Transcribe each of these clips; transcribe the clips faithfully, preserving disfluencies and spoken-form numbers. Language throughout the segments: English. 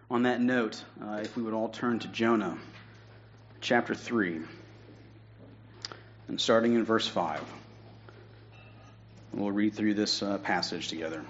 On that note, uh, if we would all turn to Jonah, chapter three, and starting in verse five. We'll read through this uh, passage together.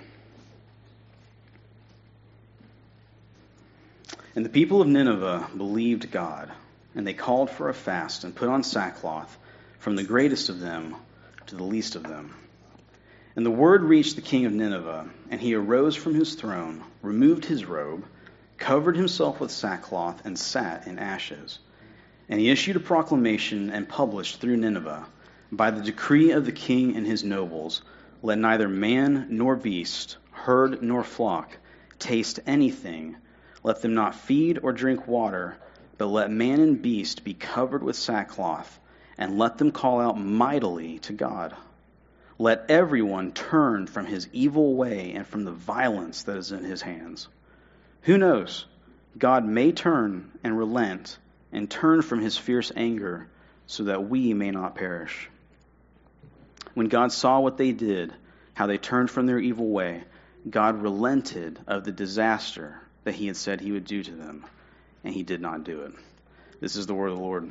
And the people of Nineveh believed God, and they called for a fast and put on sackcloth, from the greatest of them to the least of them. And the word reached the king of Nineveh, and he arose from his throne, removed his robe, covered himself with sackcloth, and sat in ashes. And he issued a proclamation and published through Nineveh, by the decree of the king and his nobles, let neither man nor beast, herd nor flock, taste anything. Let them not feed or drink water, but let man and beast be covered with sackcloth, and let them call out mightily to God. Let everyone turn from his evil way and from the violence that is in his hands. Who knows? God may turn and relent and turn from his fierce anger so that we may not perish. When God saw what they did, how they turned from their evil way, God relented of the disaster that he had said he would do to them, and he did not do it. This is the word of the Lord.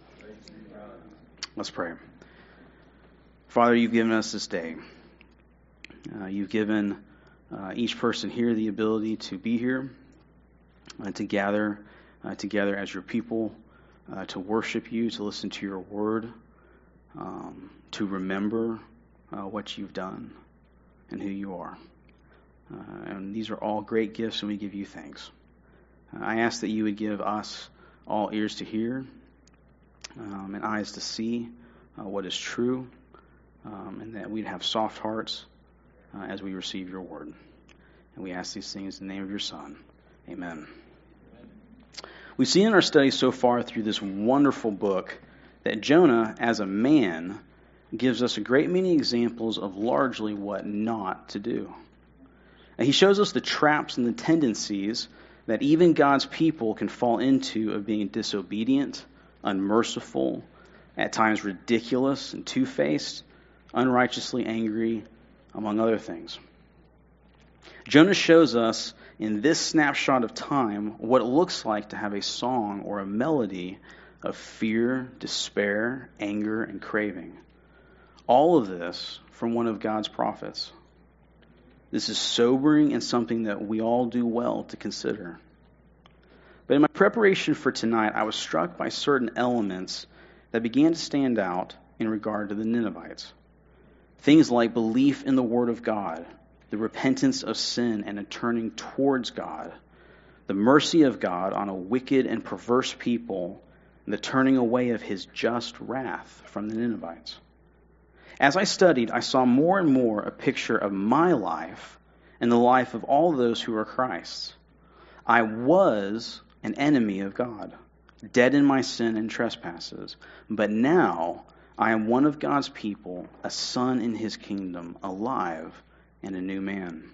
Let's pray. Father, you've given us this day. Uh, you've given uh, each person here the ability to be here and to gather uh, together as your people, uh, to worship you, to listen to your word, um, to remember uh, what you've done and who you are. Uh, and these are all great gifts, and we give you thanks. Uh, I ask that you would give us all ears to hear um, and eyes to see uh, what is true, um, and that we'd have soft hearts uh, as we receive your word. And we ask these things in the name of your Son. Amen. We've seen in our study so far through this wonderful book that Jonah, as a man, gives us a great many examples of largely what not to do. And he shows us the traps and the tendencies that even God's people can fall into of being disobedient, unmerciful, at times ridiculous and two-faced, unrighteously angry, among other things. Jonah shows us in this snapshot of time what it looks like to have a song or a melody of fear, despair, anger, and craving. All of this from one of God's prophets. This is sobering and something that we all do well to consider. But in my preparation for tonight, I was struck by certain elements that began to stand out in regard to the Ninevites. Things like belief in the Word of God, the repentance of sin and a turning towards God, the mercy of God on a wicked and perverse people, and the turning away of his just wrath from the Ninevites. As I studied, I saw more and more a picture of my life and the life of all those who are Christ's. I was an enemy of God, dead in my sin and trespasses, but now I am one of God's people, a son in his kingdom, alive and a new man.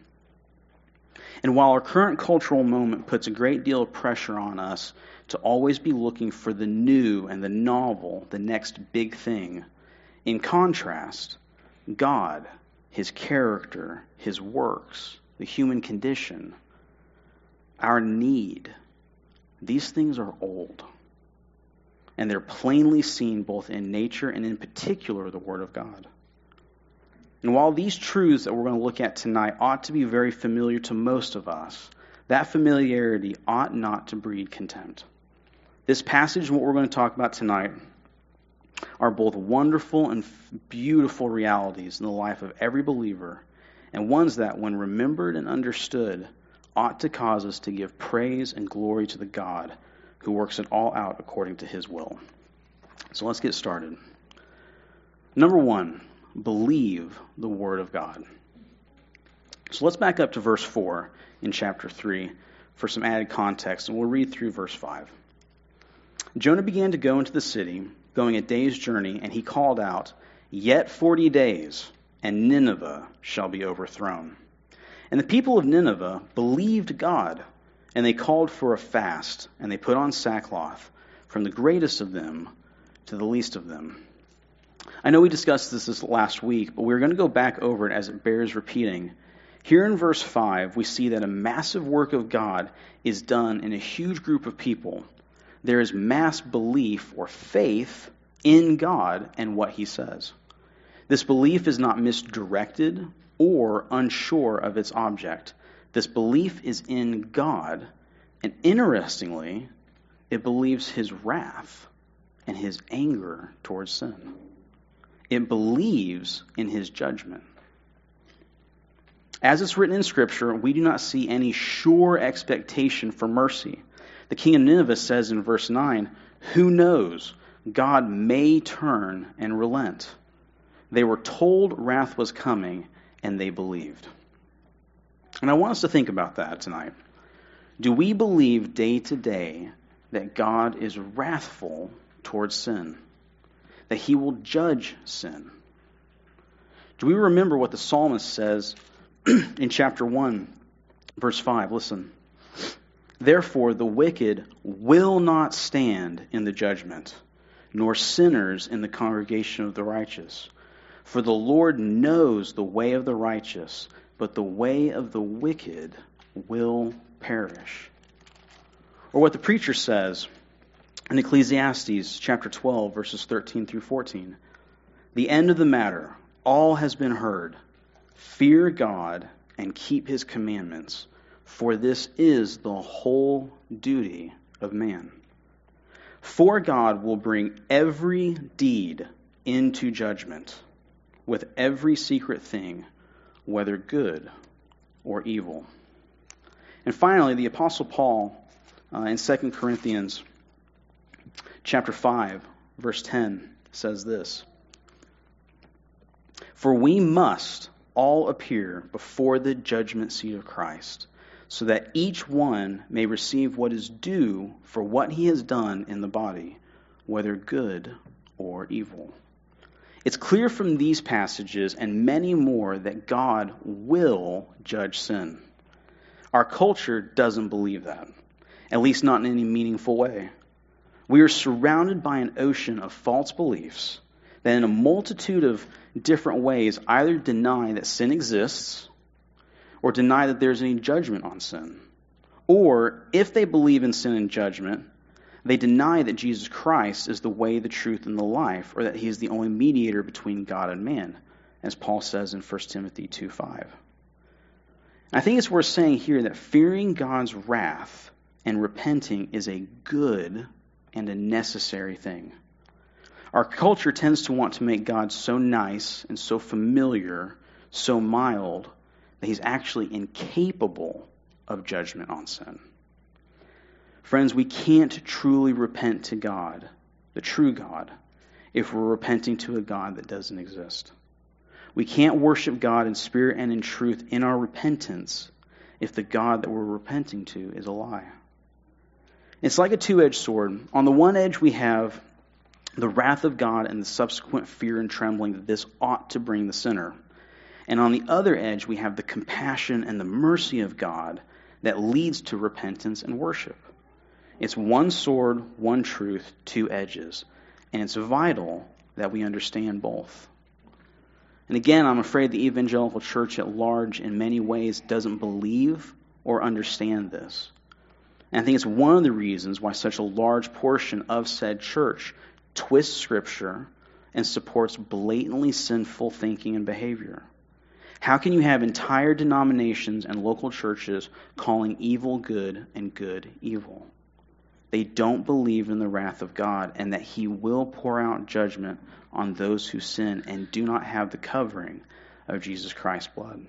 And while our current cultural moment puts a great deal of pressure on us to always be looking for the new and the novel, the next big thing, in contrast, God, his character, his works, the human condition, our need, these things are old. And they're plainly seen both in nature and in particular the Word of God. And while these truths that we're going to look at tonight ought to be very familiar to most of us, that familiarity ought not to breed contempt. This passage and what we're going to talk about tonight are both wonderful and beautiful realities in the life of every believer, and ones that, when remembered and understood, ought to cause us to give praise and glory to the God who works it all out according to his will. So let's get started. Number one, believe the Word of God. So let's back up to verse four in chapter three for some added context, and we'll read through verse five. Jonah began to go into the city, going a day's journey, and he called out, "Yet forty days, and Nineveh shall be overthrown." And the people of Nineveh believed God, and they called for a fast, and they put on sackcloth, from the greatest of them to the least of them. I know we discussed this this last week, but we're going to go back over it as it bears repeating, Here in verse five, we see that a massive work of God is done in a huge group of people. There is mass belief or faith in God and what he says. This belief is not misdirected or unsure of its object. This belief is in God, and interestingly, it believes his wrath and his anger towards sin. It believes in his judgment. As it's written in Scripture, we do not see any sure expectation for mercy. The king of Nineveh says in verse nine, "Who knows? God may turn and relent." They were told wrath was coming, and they believed. And I want us to think about that tonight. Do we believe day to day that God is wrathful towards sin? That he will judge sin? Do we remember what the psalmist says in chapter one, verse five? Listen. "Therefore the wicked will not stand in the judgment, nor sinners in the congregation of the righteous. For the Lord knows the way of the righteous, but the way of the wicked will perish." Or what the preacher says in Ecclesiastes chapter twelve, verses thirteen through fourteen. "The end of the matter, all has been heard. Fear God and keep his commandments, for this is the whole duty of man. For God will bring every deed into judgment, with every secret thing, whether good or evil." And finally, the Apostle Paul uh, in Second Corinthians chapter five, verse ten says this, "For we must all appear before the judgment seat of Christ, so that each one may receive what is due for what he has done in the body, whether good or evil." It's clear from these passages and many more that God will judge sin. Our culture doesn't believe that, at least not in any meaningful way. We are surrounded by an ocean of false beliefs that in a multitude of different ways either deny that sin exists or deny that there's any judgment on sin. Or, if they believe in sin and judgment, they deny that Jesus Christ is the way, the truth, and the life, or that he is the only mediator between God and man, as Paul says in First Timothy two five. I think it's worth saying here that fearing God's wrath and repenting is a good and a necessary thing. Our culture tends to want to make God so nice and so familiar, so mild, that he's actually incapable of judgment on sin. Friends, we can't truly repent to God, the true God, if we're repenting to a God that doesn't exist. We can't worship God in spirit and in truth in our repentance if the God that we're repenting to is a lie. It's like a two-edged sword. On the one edge, we have the wrath of God and the subsequent fear and trembling that this ought to bring the sinner. And on the other edge, we have the compassion and the mercy of God that leads to repentance and worship. It's one sword, one truth, two edges. And it's vital that we understand both. And again, I'm afraid the evangelical church at large in many ways doesn't believe or understand this. And I think it's one of the reasons why such a large portion of said church twists Scripture and supports blatantly sinful thinking and behavior. How can you have entire denominations and local churches calling evil good and good evil? They don't believe in the wrath of God and that he will pour out judgment on those who sin and do not have the covering of Jesus Christ's blood.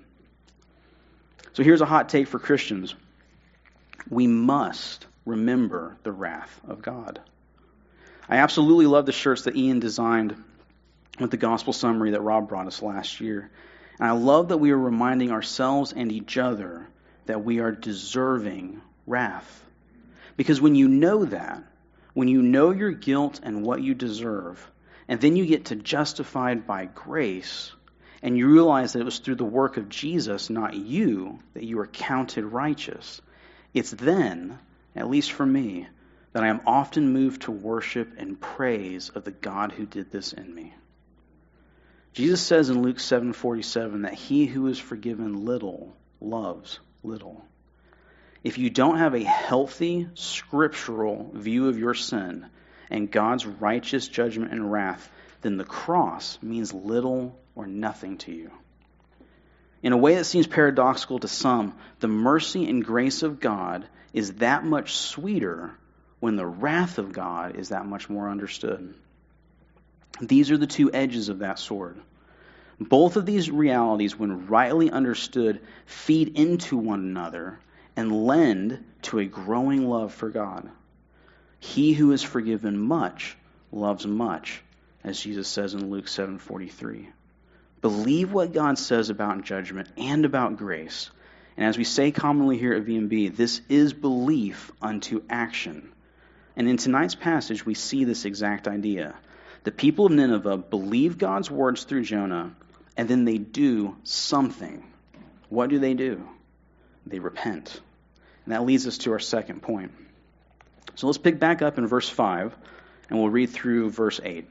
So here's a hot take for Christians. We must remember the wrath of God. I absolutely love the shirts that Ian designed with the gospel summary that Rob brought us last year. And I love that we are reminding ourselves and each other that we are deserving wrath. Because when you know that, when you know your guilt and what you deserve, and then you get to justified by grace, and you realize that it was through the work of Jesus, not you, that you are counted righteous, it's then, at least for me, that I am often moved to worship and praise of the God who did this in me. Jesus says in Luke seven forty-seven that he who is forgiven little loves little. If you don't have a healthy scriptural view of your sin and God's righteous judgment and wrath, then the cross means little or nothing to you. In a way that seems paradoxical to some, the mercy and grace of God is that much sweeter when the wrath of God is that much more understood. These are the two edges of that sword. Both of these realities, when rightly understood, feed into one another and lend to a growing love for God. He who is forgiven much loves much, as Jesus says in Luke seven forty-three. Believe what God says about judgment and about grace. And as we say commonly here at V M B, this is belief unto action. And in tonight's passage, we see this exact idea. The people of Nineveh believe God's words through Jonah, and then they do something. What do they do? They repent. And that leads us to our second point. So let's pick back up in verse five, and we'll read through verse eight.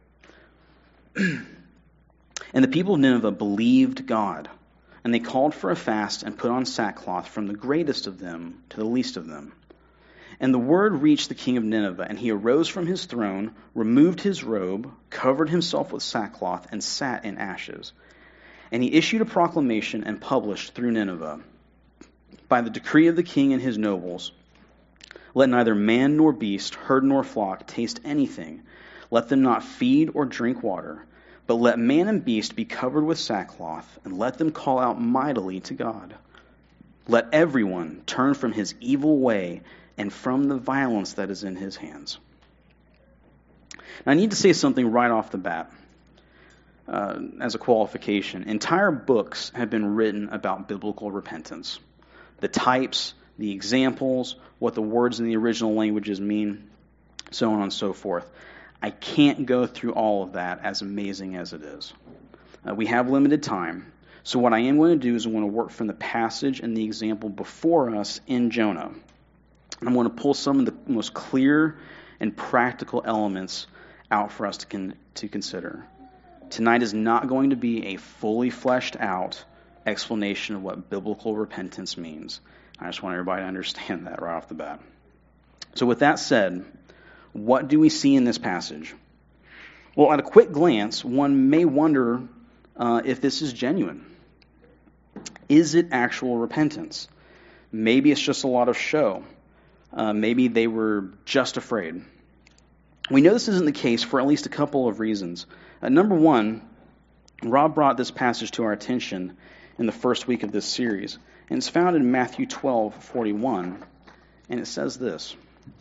And the people of Nineveh believed God, and they called for a fast and put on sackcloth from the greatest of them to the least of them. And the word reached the king of Nineveh, and he arose from his throne, removed his robe, covered himself with sackcloth, and sat in ashes. And he issued a proclamation and published through Nineveh, by the decree of the king and his nobles, let neither man nor beast, herd nor flock taste anything. Let them not feed or drink water, but let man and beast be covered with sackcloth, and let them call out mightily to God. Let everyone turn from his evil way and from the violence that is in his hands. Now, I need to say something right off the bat uh, as a qualification. Entire books have been written about biblical repentance. The types, the examples, what the words in the original languages mean, so on and so forth. I can't go through all of that, as amazing as it is. Uh, we have limited time. So what I am going to do is I'm going to work from the passage and the example before us in Jonah. I'm going to pull some of the most clear and practical elements out for us to con- to consider. Tonight is not going to be a fully fleshed out explanation of what biblical repentance means. I just want everybody to understand that right off the bat. So with that said, what do we see in this passage? Well, at a quick glance, one may wonder uh, if this is genuine. Is it actual repentance? Maybe it's just a lot of show. Uh, maybe they were just afraid. We know this isn't the case for at least a couple of reasons. Uh, number one, Rob brought this passage to our attention in the first week of this series, and it's found in Matthew twelve forty-one, and it says this.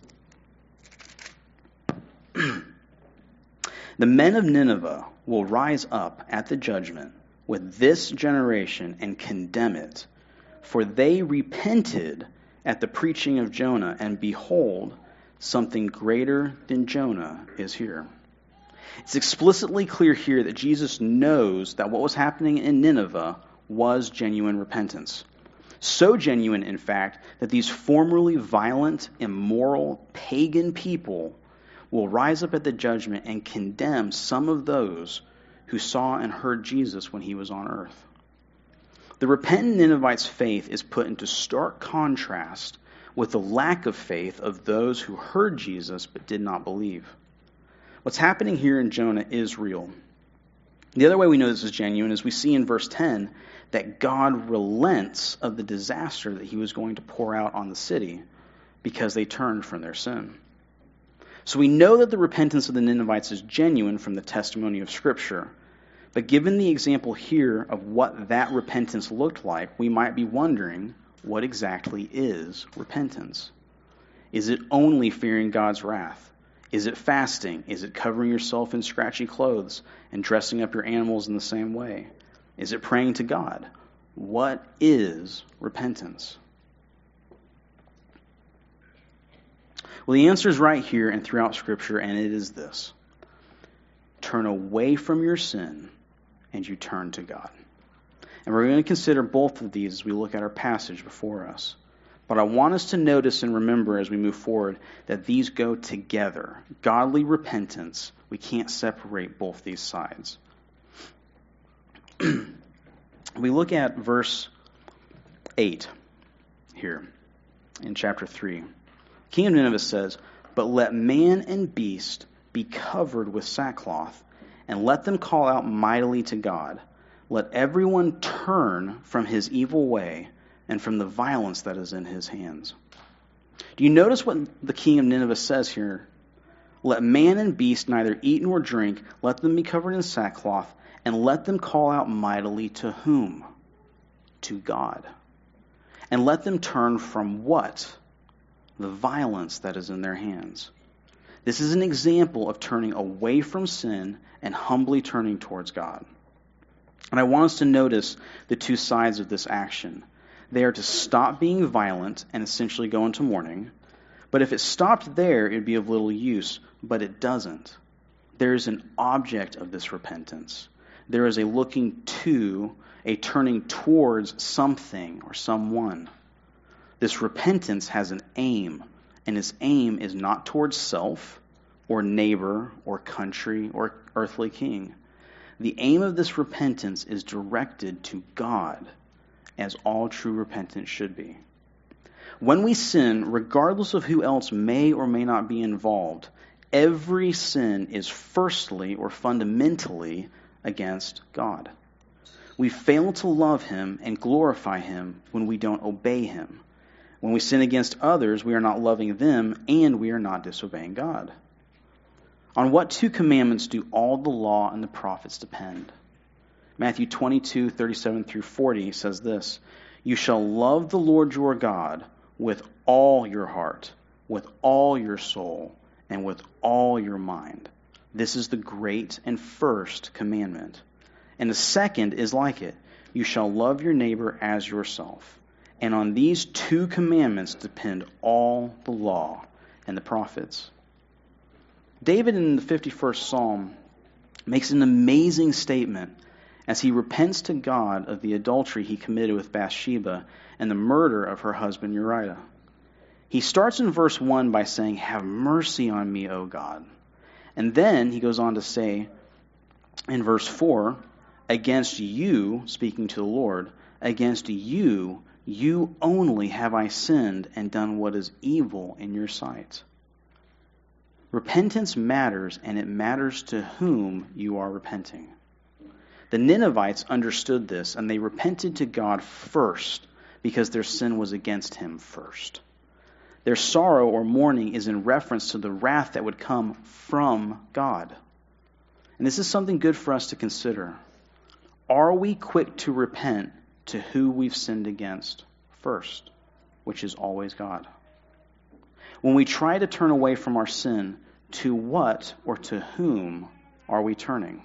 The men of Nineveh will rise up at the judgment with this generation and condemn it, for they repented at the preaching of Jonah, and behold, something greater than Jonah is here. It's explicitly clear here that Jesus knows that what was happening in Nineveh was genuine repentance. So genuine, in fact, that these formerly violent, immoral, pagan people will rise up at the judgment and condemn some of those who saw and heard Jesus when he was on earth. The repentant Ninevites' faith is put into stark contrast with the lack of faith of those who heard Jesus but did not believe. What's happening here in Jonah is real. The other way we know this is genuine is we see in verse ten that God relents of the disaster that he was going to pour out on the city because they turned from their sin. So we know that the repentance of the Ninevites is genuine from the testimony of Scripture. But given the example here of what that repentance looked like, we might be wondering, what exactly is repentance? Is it only fearing God's wrath? Is it fasting? Is it covering yourself in scratchy clothes and dressing up your animals in the same way? Is it praying to God? What is repentance? Well, the answer is right here and throughout Scripture, and it is this. Turn away from your sin and you turn to God. And we're going to consider both of these as we look at our passage before us. But I want us to notice and remember as we move forward that these go together. Godly repentance, we can't separate both these sides. We look at verse eight here in chapter three. King of Nineveh says, "But let man and beast be covered with sackcloth, and let them call out mightily to God. Let everyone turn from his evil way and from the violence that is in his hands." Do you notice what the king of Nineveh says here? Let man and beast neither eat nor drink, let them be covered in sackcloth, and let them call out mightily to whom? To God. And let them turn from what? The violence that is in their hands. This is an example of turning away from sin and humbly turning towards God. And I want us to notice the two sides of this action. They are to stop being violent and essentially go into mourning. But if it stopped there, it would be of little use. But it doesn't. There is an object of this repentance. There is a looking to, a turning towards something or someone. This repentance has an aim, and its aim is not towards self or neighbor or country or earthly king. The aim of this repentance is directed to God, as all true repentance should be. When we sin, regardless of who else may or may not be involved, every sin is firstly or fundamentally against God. We fail to love Him and glorify Him when we don't obey Him. When we sin against others, we are not loving them and we are not disobeying God. On what two commandments do all the law and the prophets depend? Matthew twenty-two, thirty-seven through forty says this, "You shall love the Lord your God with all your heart, with all your soul, and with all your mind. This is the great and first commandment. And the second is like it. You shall love your neighbor as yourself. And on these two commandments depend all the law and the prophets." David in the fifty-first Psalm makes an amazing statement as he repents to God of the adultery he committed with Bathsheba and the murder of her husband Uriah. He starts in verse one by saying, "Have mercy on me, O God." And then he goes on to say in verse four, "Against you," speaking to the Lord, "against you, you only have I sinned and done what is evil in your sight." Repentance matters, and it matters to whom you are repenting. The Ninevites understood this, and they repented to God first because their sin was against Him first. Their sorrow or mourning is in reference to the wrath that would come from God. And this is something good for us to consider. Are we quick to repent to who we've sinned against first, which is always God? When we try to turn away from our sin, to what or to whom are we turning?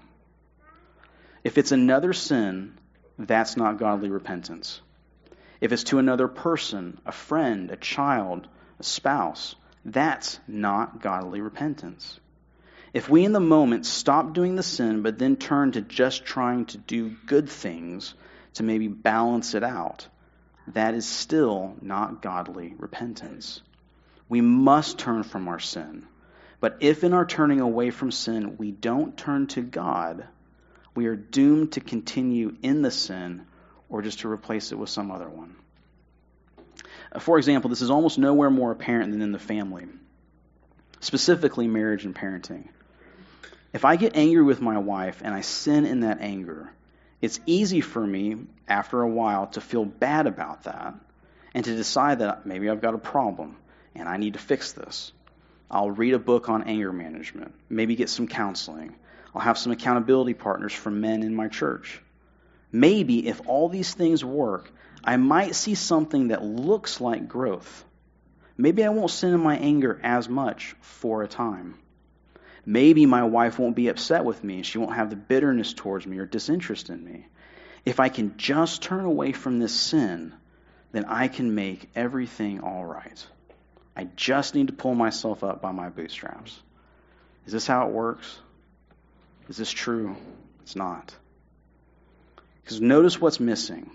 If it's another sin, that's not godly repentance. If it's to another person, a friend, a child, a spouse, that's not godly repentance. If we in the moment stop doing the sin but then turn to just trying to do good things to maybe balance it out, that is still not godly repentance. We must turn from our sin. But if in our turning away from sin we don't turn to God, we are doomed to continue in the sin or just to replace it with some other one. For example, this is almost nowhere more apparent than in the family, specifically marriage and parenting. If I get angry with my wife and I sin in that anger, it's easy for me, after a while, to feel bad about that and to decide that maybe I've got a problem and I need to fix this. I'll read a book on anger management, maybe get some counseling. I'll have some accountability partners from men in my church. Maybe if all these things work, I might see something that looks like growth. Maybe I won't sin in my anger as much for a time. Maybe my wife won't be upset with me and she won't have the bitterness towards me or disinterest in me. If I can just turn away from this sin, then I can make everything all right. I just need to pull myself up by my bootstraps. Is this how it works? Is this true? It's not. Because notice what's missing.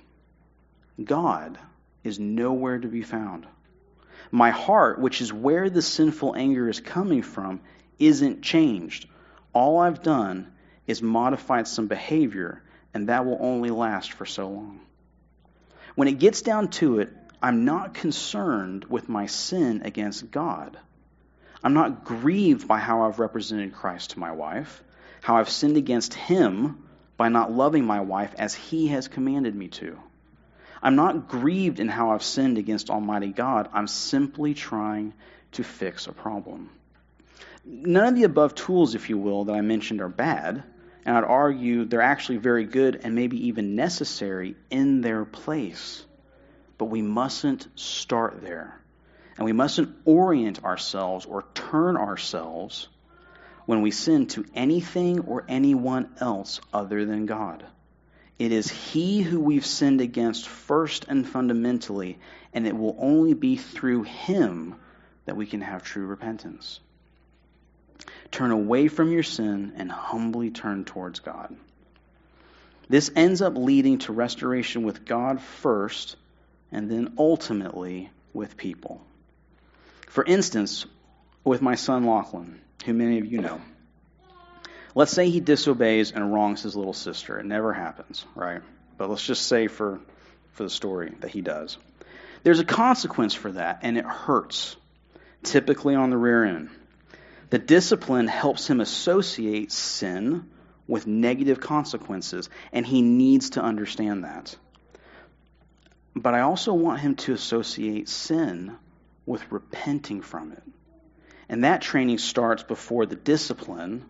God is nowhere to be found. My heart, which is where the sinful anger is coming from, isn't changed. All I've done is modified some behavior, and that will only last for so long. When it gets down to it, I'm not concerned with my sin against God. I'm not grieved by how I've represented Christ to my wife, how I've sinned against him by not loving my wife as he has commanded me to. I'm not grieved in how I've sinned against Almighty God. I'm simply trying to fix a problem. None of the above tools, if you will, that I mentioned are bad, and I'd argue they're actually very good and maybe even necessary in their place. But we mustn't start there. And we mustn't orient ourselves or turn ourselves when we sin to anything or anyone else other than God. It is he who we've sinned against first and fundamentally, and it will only be through him that we can have true repentance. Turn away from your sin and humbly turn towards God. This ends up leading to restoration with God first, and then ultimately with people. For instance, with my son Lachlan, who many of you know. Let's say he disobeys and wrongs his little sister. It never happens, right? But let's just say for, for the story that he does. There's a consequence for that, and it hurts, typically on the rear end. The discipline helps him associate sin with negative consequences, and he needs to understand that. But I also want him to associate sin with repenting from it. And that training starts before the discipline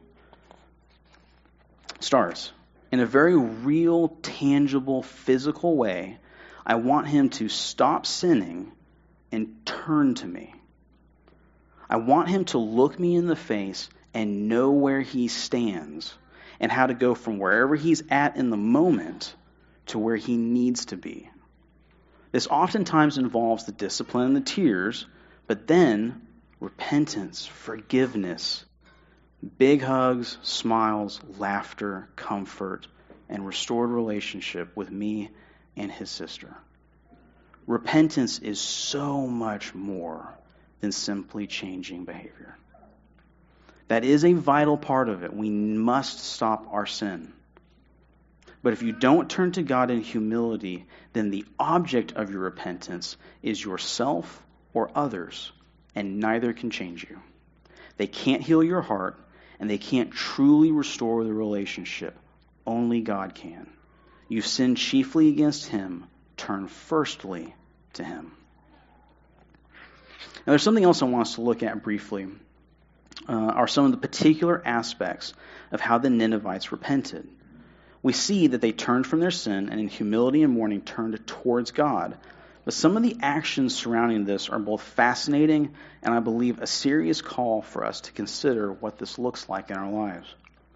starts. In a very real, tangible, physical way, I want him to stop sinning and turn to me. I want him to look me in the face and know where he stands and how to go from wherever he's at in the moment to where he needs to be. This oftentimes involves the discipline and the tears, but then repentance, forgiveness, big hugs, smiles, laughter, comfort, and restored relationship with me and his sister. Repentance is so much more than simply changing behavior. That is a vital part of it. We must stop our sin. But if you don't turn to God in humility, then the object of your repentance is yourself or others, and neither can change you. They can't heal your heart, and they can't truly restore the relationship. Only God can. You've sinned chiefly against him. Turn firstly to him. Now, there's something else I want us to look at briefly, uh, are some of the particular aspects of how the Ninevites repented. We see that they turned from their sin and in humility and mourning turned towards God. But some of the actions surrounding this are both fascinating and I believe a serious call for us to consider what this looks like in our lives.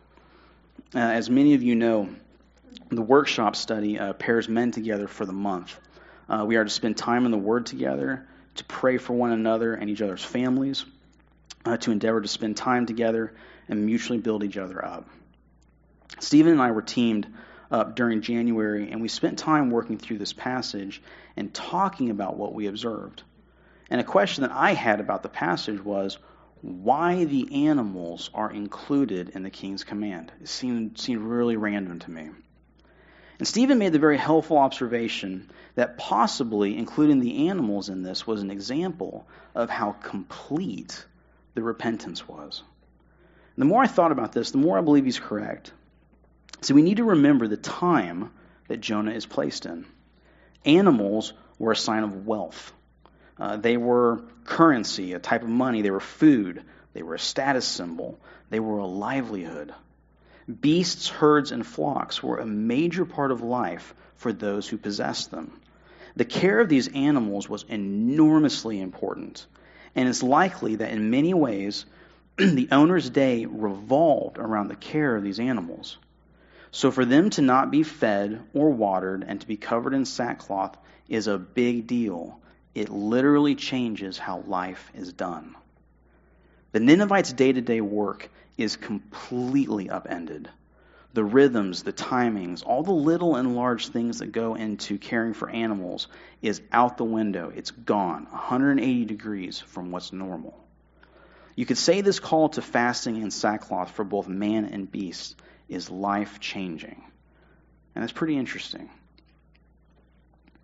Uh, as many of you know, the workshop study uh, pairs men together for the month. Uh, we are to spend time in the Word together, to pray for one another and each other's families, uh, to endeavor to spend time together and mutually build each other up. Stephen and I were teamed up during January, and we spent time working through this passage and talking about what we observed. And a question that I had about the passage was why the animals are included in the king's command. It seemed, seemed really random to me. And Stephen made the very helpful observation that possibly including the animals in this was an example of how complete the repentance was. And the more I thought about this, the more I believe he's correct. So we need to remember the time that Jonah is placed in. Animals were a sign of wealth. Uh, they were currency, a type of money. They were food. They were a status symbol. They were a livelihood. Beasts, herds, and flocks were a major part of life for those who possessed them. The care of these animals was enormously important, and it's likely that in many ways the owner's day revolved around the care of these animals. So for them to not be fed or watered and to be covered in sackcloth is a big deal. It literally changes how life is done. The Ninevites' day-to-day work is completely upended. The rhythms, the timings, all the little and large things that go into caring for animals is out the window. It's gone, one hundred eighty degrees from what's normal. You could say this call to fasting and sackcloth for both man and beast is life-changing. And it's pretty interesting.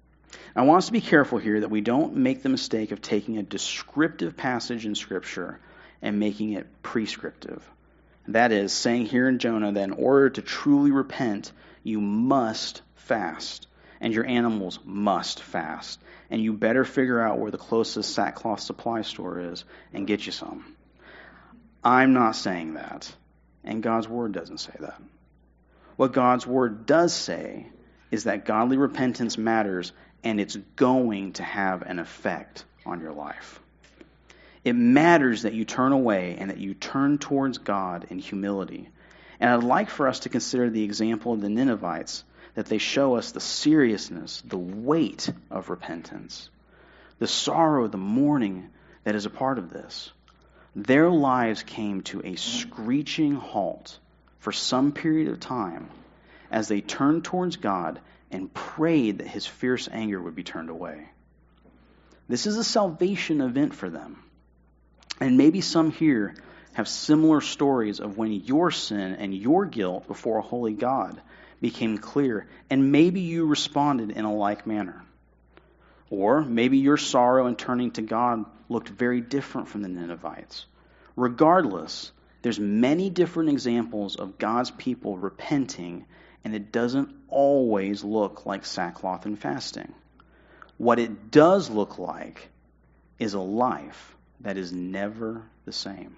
I want us to be careful here that we don't make the mistake of taking a descriptive passage in Scripture and making it prescriptive. That is, saying here in Jonah that in order to truly repent, you must fast, and your animals must fast, and you better figure out where the closest sackcloth supply store is and get you some. I'm not saying that, and God's Word doesn't say that. What God's Word does say is that godly repentance matters, and it's going to have an effect on your life. It matters that you turn away and that you turn towards God in humility. And I'd like for us to consider the example of the Ninevites, that they show us the seriousness, the weight of repentance, the sorrow, the mourning that is a part of this. Their lives came to a screeching halt for some period of time as they turned towards God and prayed that his fierce anger would be turned away. This is a salvation event for them. And maybe some here have similar stories of when your sin and your guilt before a holy God became clear, and maybe you responded in a like manner. Or maybe your sorrow in turning to God looked very different from the Ninevites. Regardless, there's many different examples of God's people repenting, and it doesn't always look like sackcloth and fasting. What it does look like is a life that is never the same.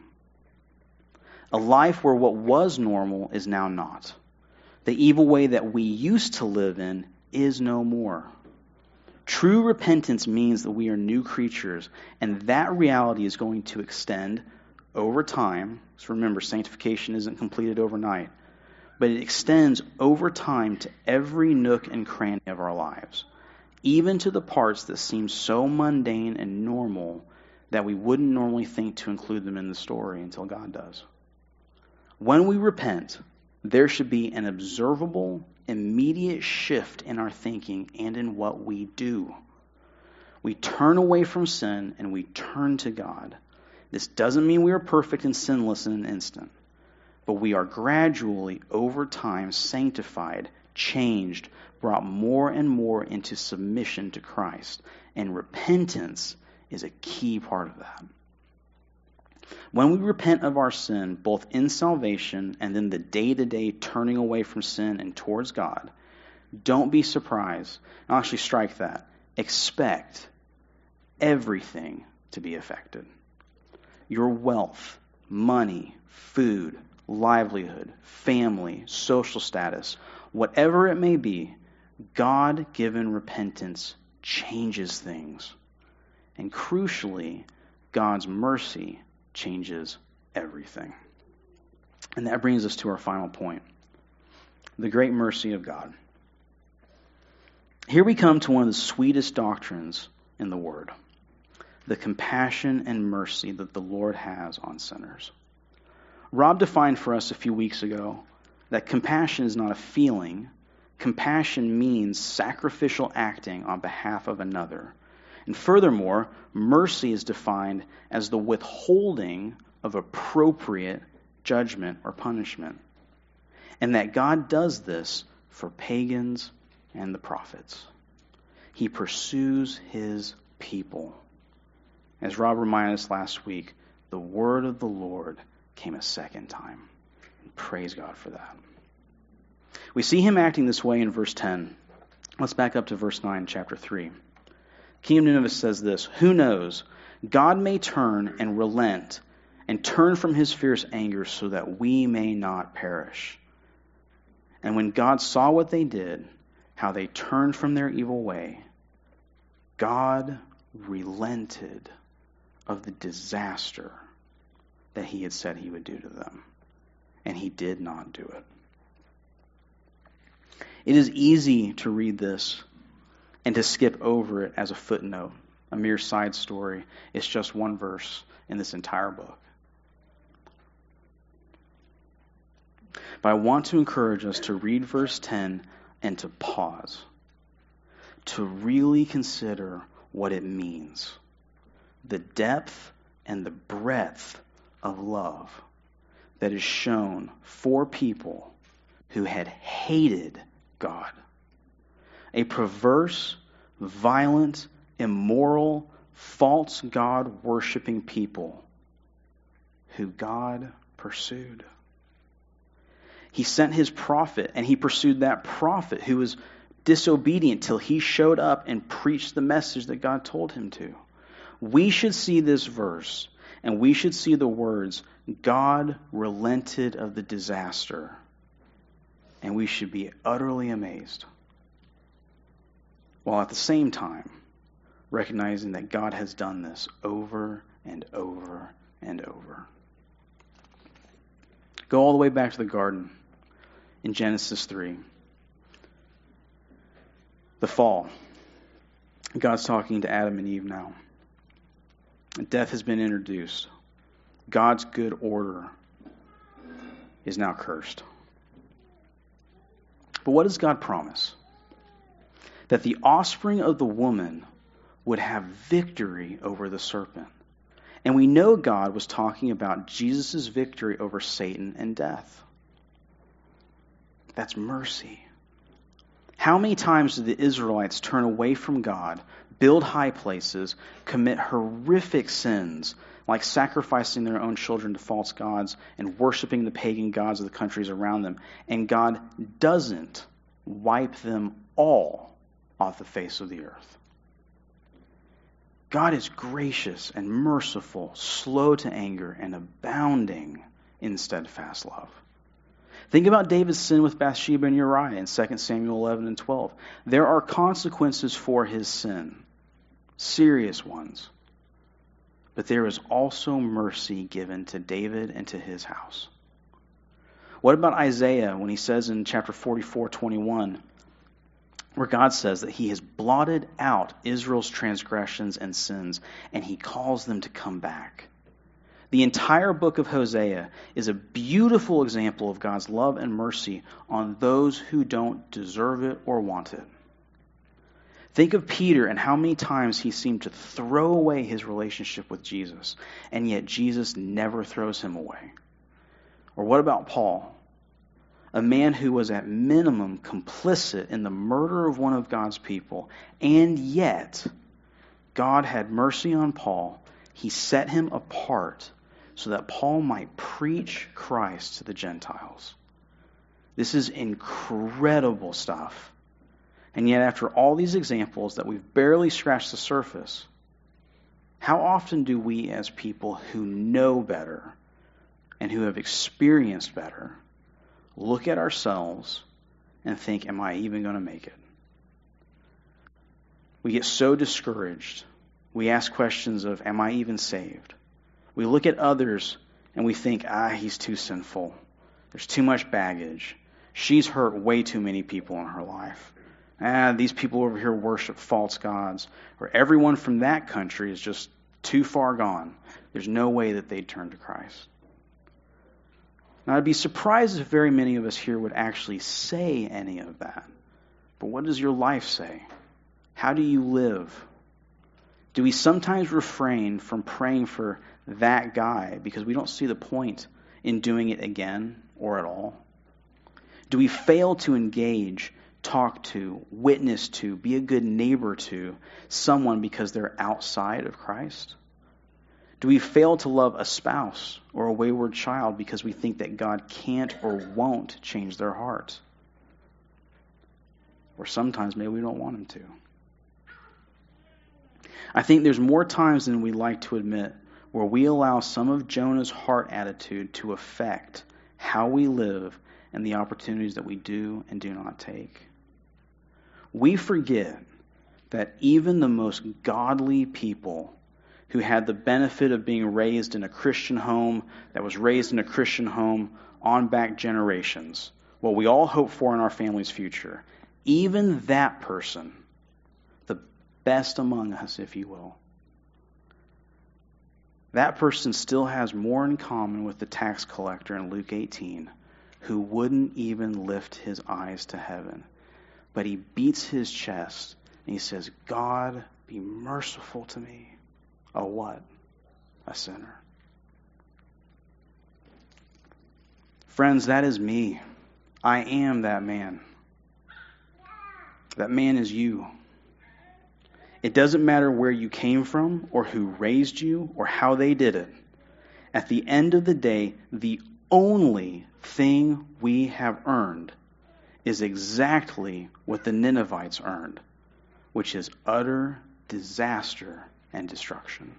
A life where what was normal is now not. The evil way that we used to live in is no more. True repentance means that we are new creatures, and that reality is going to extend over time. So remember, sanctification isn't completed overnight, but it extends over time to every nook and cranny of our lives, even to the parts that seem so mundane and normal that we wouldn't normally think to include them in the story until God does. When we repent, there should be an observable, immediate shift in our thinking and in what we do. We turn away from sin and we turn to God. This doesn't mean we are perfect and sinless in an instant, but we are gradually, over time, sanctified, changed, brought more and more into submission to Christ. And repentance is a key part of that. When we repent of our sin, both in salvation and in the day-to-day turning away from sin and towards God, don't be surprised. I'll actually strike that. Expect everything to be affected. Your wealth, money, food, livelihood, family, social status, whatever it may be, God-given repentance changes things. And crucially, God's mercy changes everything. And that brings us to our final point, the great mercy of God. Here we come to one of the sweetest doctrines in the Word, the compassion and mercy that the Lord has on sinners. Rob defined for us a few weeks ago that compassion is not a feeling. Compassion means sacrificial acting on behalf of another. And furthermore, mercy is defined as the withholding of appropriate judgment or punishment. And that God does this for pagans and the prophets. He pursues his people. As Rob reminded us last week, the word of the Lord came a second time. And praise God for that. We see him acting this way in verse ten. Let's back up to verse nine, chapter three. King of Nineveh says this, "Who knows? God may turn and relent and turn from his fierce anger so that we may not perish." And when God saw what they did, how they turned from their evil way, God relented of the disaster that he had said he would do to them. And he did not do it. It is easy to read this and to skip over it as a footnote, a mere side story. It's just one verse in this entire book. But I want to encourage us to read verse ten and to pause, to really consider what it means, the depth and the breadth of love that is shown for people who had hated God. A perverse, violent, immoral, false God-worshiping people who God pursued. He sent his prophet, and he pursued that prophet who was disobedient till he showed up and preached the message that God told him to. We should see this verse, and we should see the words, God relented of the disaster, and we should be utterly amazed, while at the same time recognizing that God has done this over and over and over. Go all the way back to the garden in Genesis three. The fall. God's talking to Adam and Eve now. Death has been introduced. God's good order is now cursed. But what does God promise? That the offspring of the woman would have victory over the serpent. And we know God was talking about Jesus' victory over Satan and death. That's mercy. How many times did the Israelites turn away from God, build high places, commit horrific sins, like sacrificing their own children to false gods and worshiping the pagan gods of the countries around them, and God doesn't wipe them all off the face of the earth? God is gracious and merciful, slow to anger, and abounding in steadfast love. Think about David's sin with Bathsheba and Uriah in Second Samuel eleven and twelve. There are consequences for his sin, serious ones. But there is also mercy given to David and to his house. What about Isaiah when he says in chapter forty-four twenty-one, where God says that he has blotted out Israel's transgressions and sins, and he calls them to come back? The entire book of Hosea is a beautiful example of God's love and mercy on those who don't deserve it or want it. Think of Peter and how many times he seemed to throw away his relationship with Jesus, and yet Jesus never throws him away. Or what about Paul? A man who was at minimum complicit in the murder of one of God's people, and yet God had mercy on Paul. He set him apart so that Paul might preach Christ to the Gentiles. This is incredible stuff. And yet after all these examples that we've barely scratched the surface, how often do we as people who know better and who have experienced better look at ourselves and think, am I even going to make it? We get so discouraged. We ask questions of, am I even saved? We look at others and we think, ah, he's too sinful. There's too much baggage. She's hurt way too many people in her life. Ah, these people over here worship false gods. Or everyone from that country is just too far gone. There's no way that they'd turn to Christ. Now, I'd be surprised if very many of us here would actually say any of that. But what does your life say? How do you live? Do we sometimes refrain from praying for that guy because we don't see the point in doing it again or at all? Do we fail to engage, talk to, witness to, be a good neighbor to someone because they're outside of Christ? Do we fail to love a spouse or a wayward child because we think that God can't or won't change their heart? Or sometimes maybe we don't want him to. I think there's more times than we like to admit where we allow some of Jonah's heart attitude to affect how we live and the opportunities that we do and do not take. We forget that even the most godly people who had the benefit of being raised in a Christian home, that was raised in a Christian home on back generations, what we all hope for in our family's future, even that person, the best among us, if you will, that person still has more in common with the tax collector in Luke eighteen, who wouldn't even lift his eyes to heaven. But he beats his chest and he says, God, be merciful to me. A what? A sinner. Friends, that is me. I am that man. That man is you. It doesn't matter where you came from or who raised you or how they did it. At the end of the day, the only thing we have earned is exactly what the Ninevites earned, which is utter disaster and destruction.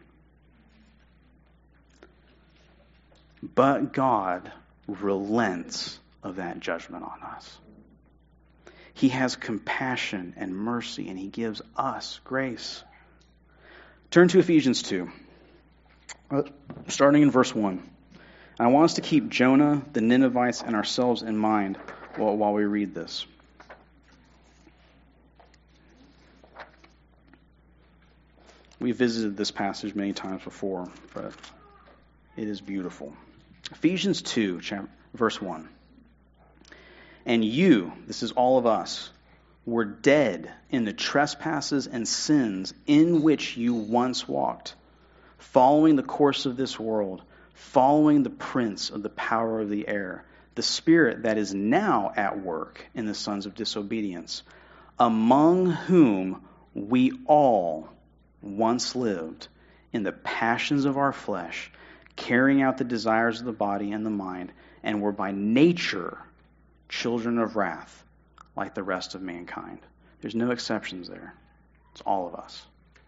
But God relents of that judgment on us. He has compassion and mercy, and he gives us grace. Turn to Ephesians two, starting in verse one. And I want us to keep Jonah, the Ninevites, and ourselves in mind while, while we read this. We visited this passage many times before, but it is beautiful. Ephesians two, verse one. And you, this is all of us, were dead in the trespasses and sins in which you once walked, following the course of this world, following the prince of the power of the air, the spirit that is now at work in the sons of disobedience, among whom we all once lived in the passions of our flesh, carrying out the desires of the body and the mind, and were by nature children of wrath, like the rest of mankind. There's no exceptions there. It's all of us.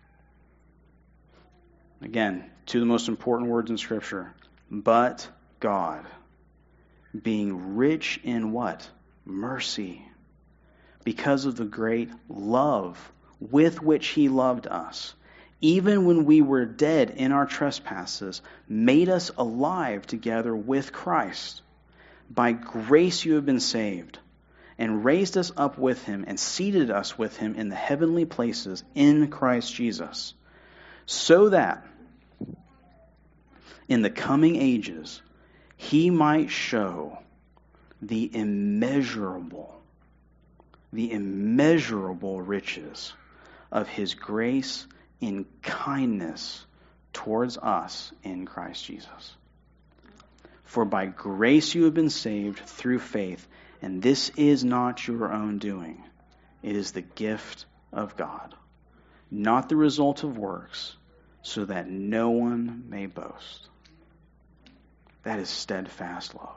Again, two of the most important words in Scripture. But God, being rich in what? Mercy. Because of the great love with which he loved us, even when we were dead in our trespasses, made us alive together with Christ. By grace you have been saved, and raised us up with him, and seated us with him in the heavenly places in Christ Jesus, so that in the coming ages he might show the immeasurable, the immeasurable riches of his grace in kindness towards us in Christ Jesus. For by grace you have been saved through faith, and this is not your own doing. It is the gift of God, not the result of works, so that no one may boast. That is steadfast love.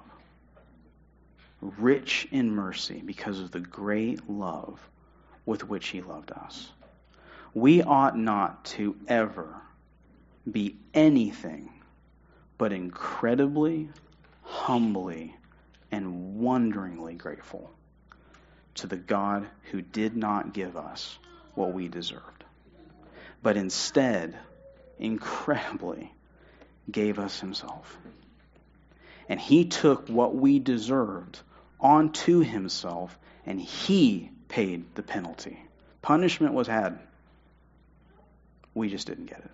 Rich in mercy because of the great love with which he loved us. We ought not to ever be anything but incredibly, humbly, and wonderingly grateful to the God who did not give us what we deserved, but instead, incredibly, gave us himself. And he took what we deserved onto himself, and he paid the penalty. Punishment was had. We just didn't get it.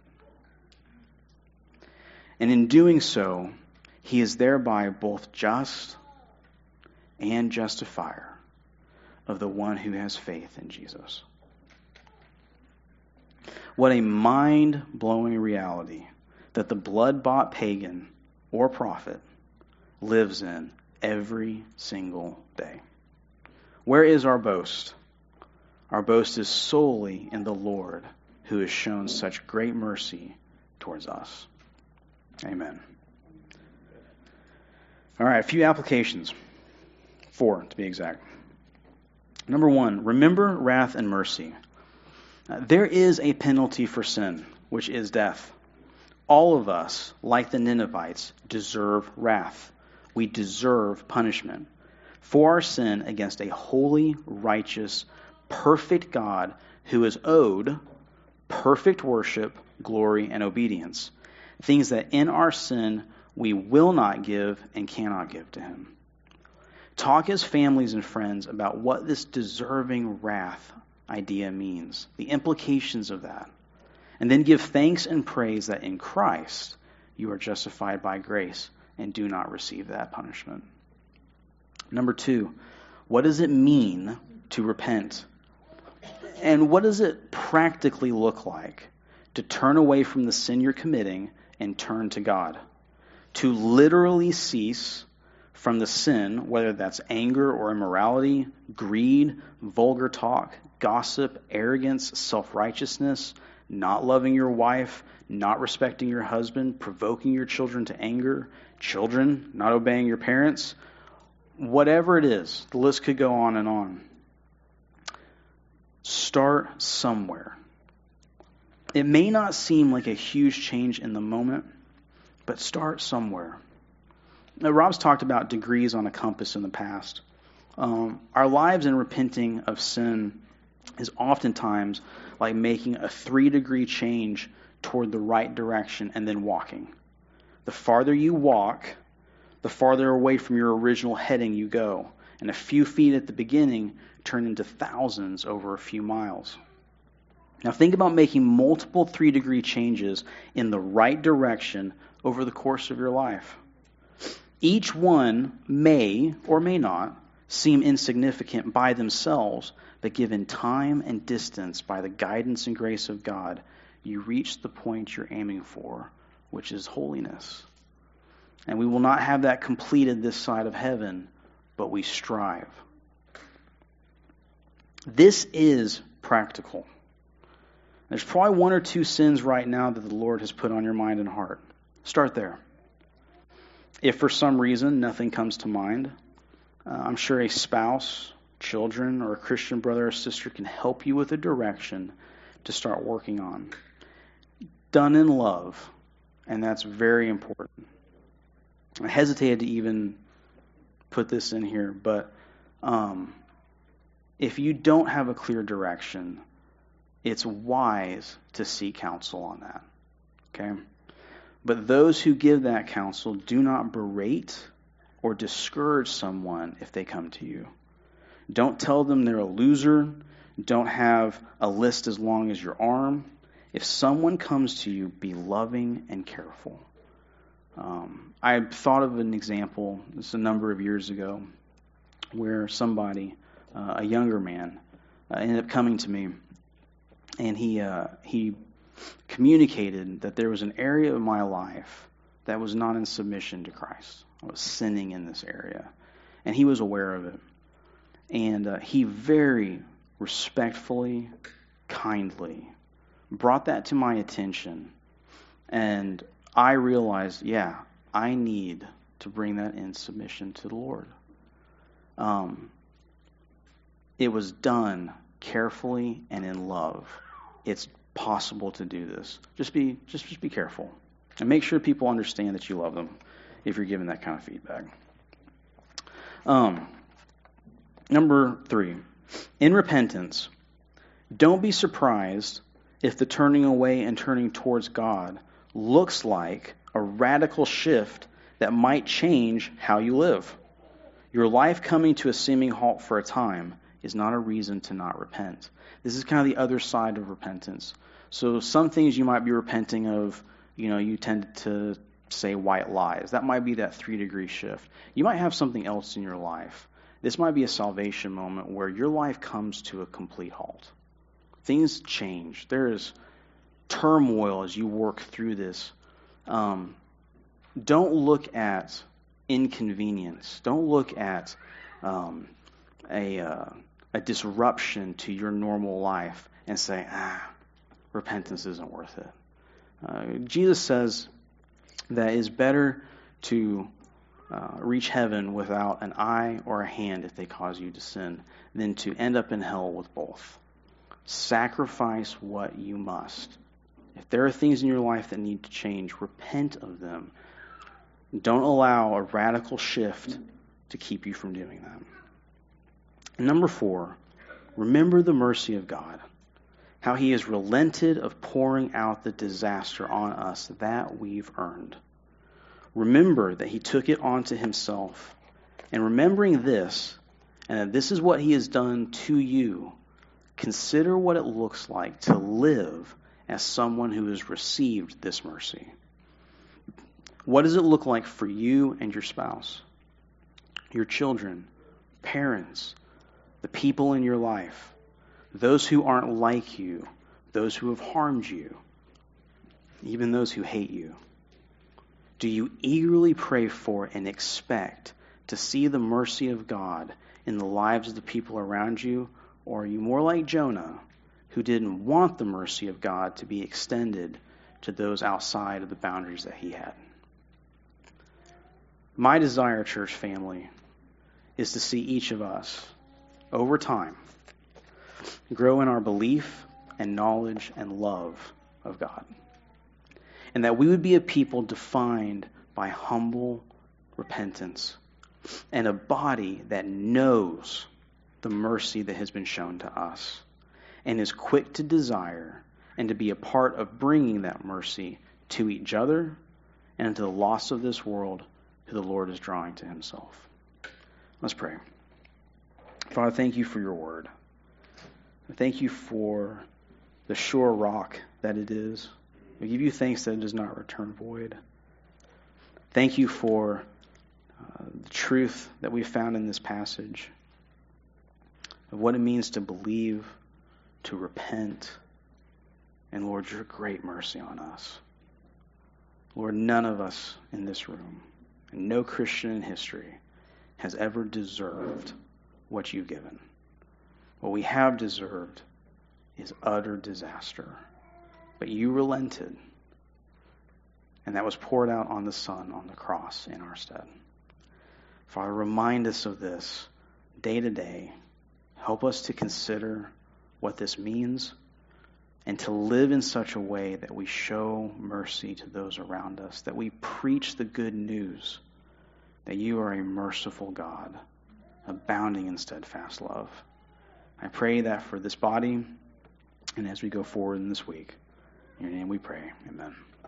And in doing so, he is thereby both just and justifier of the one who has faith in Jesus. What a mind-blowing reality that the blood-bought pagan or prophet lives in every single day. Where is our boast? Our boast is solely in the Lord, who has shown such great mercy towards us. Amen. All right, a few applications. Four, to be exact. Number one, remember wrath and mercy. Uh, there is a penalty for sin, which is death. All of us, like the Ninevites, deserve wrath. We deserve punishment for our sin against a holy, righteous, perfect God who is owed perfect worship, glory, and obedience. Things that in our sin we will not give and cannot give to him. Talk as families and friends about what this deserving wrath idea means, the implications of that. And then give thanks and praise that in Christ you are justified by grace and do not receive that punishment. Number two, what does it mean to repent? And what does it practically look like to turn away from the sin you're committing and turn to God? To literally cease from the sin, whether that's anger or immorality, greed, vulgar talk, gossip, arrogance, self-righteousness, not loving your wife, not respecting your husband, provoking your children to anger, children not obeying your parents, whatever it is, the list could go on and on. Start somewhere. It may not seem like a huge change in the moment, but start somewhere. Now, Rob's talked about degrees on a compass in the past. Um, our lives in repenting of sin is oftentimes like making a three-degree change toward the right direction and then walking. The farther you walk, the farther away from your original heading you go. And a few feet at the beginning turn into thousands over a few miles. Now think about making multiple three-degree changes in the right direction over the course of your life. Each one may or may not seem insignificant by themselves, but given time and distance by the guidance and grace of God, you reach the point you're aiming for, which is holiness. And we will not have that completed this side of heaven, but we strive. This is practical. There's probably one or two sins right now that the Lord has put on your mind and heart. Start there. If for some reason nothing comes to mind, uh, I'm sure a spouse, children, or a Christian brother or sister can help you with a direction to start working on. Done in love, and that's very important. I hesitated to even put this in here, but um, if you don't have a clear direction, it's wise to seek counsel on that. Okay? But those who give that counsel do not berate or discourage someone if they come to you. Don't tell them they're a loser. Don't have a list as long as your arm. If someone comes to you, be loving and careful. Um, I thought of an example, this is a number of years ago, where somebody, uh, a younger man, uh, ended up coming to me, and he uh, he communicated that there was an area of my life that was not in submission to Christ. I was sinning in this area, and he was aware of it. And uh, he very respectfully, kindly brought that to my attention, and I realized, yeah, I need to bring that in submission to the Lord. Um, it was done carefully and in love. It's possible to do this. Just be, just, just be careful, and make sure people understand that you love them if you're giving that kind of feedback. Um, number three, in repentance, don't be surprised if the turning away and turning towards God looks like a radical shift that might change how you live. Your life coming to a seeming halt for a time is not a reason to not repent. This is kind of the other side of repentance. So some things you might be repenting of, you know, you tend to say white lies. That might be that three-degree shift. You might have something else in your life. This might be a salvation moment where your life comes to a complete halt. Things change. There is turmoil as you work through this. Um, don't look at inconvenience. Don't look at um, a uh, a disruption to your normal life and say, ah, repentance isn't worth it. Uh, Jesus says that it's better to uh, reach heaven without an eye or a hand if they cause you to sin than to end up in hell with both. Sacrifice what you must. If there are things in your life that need to change, repent of them. Don't allow a radical shift to keep you from doing that. And number four, remember the mercy of God, how he has relented of pouring out the disaster on us that we've earned. Remember that he took it onto himself. And remembering this, and that this is what he has done to you, consider what it looks like to live as someone who has received this mercy. What does it look like for you and your spouse, your children, parents, the people in your life, those who aren't like you, those who have harmed you, even those who hate you? Do you eagerly pray for and expect to see the mercy of God in the lives of the people around you, Or are you more like Jonah, who didn't want the mercy of God to be extended to those outside of the boundaries that he had? My desire, church family, is to see each of us, over time, grow in our belief and knowledge and love of God. And that we would be a people defined by humble repentance and a body that knows the mercy that has been shown to us and is quick to desire and to be a part of bringing that mercy to each other and to the lost of this world who the Lord is drawing to himself. Let's pray. Father, thank you for your word. Thank you for the sure rock that it is. We give you thanks that it does not return void. Thank you for uh, the truth that we found in this passage of what it means to believe, to repent, and Lord, your great mercy on us. Lord, none of us in this room, and no Christian in history, has ever deserved what you've given. What we have deserved is utter disaster. But you relented, and that was poured out on the Son on the cross in our stead. Father, remind us of this day to day. Help us to consider what this means and to live in such a way that we show mercy to those around us, that we preach the good news that you are a merciful God, abounding in steadfast love. I pray that for this body and as we go forward in this week. In your name we pray. Amen.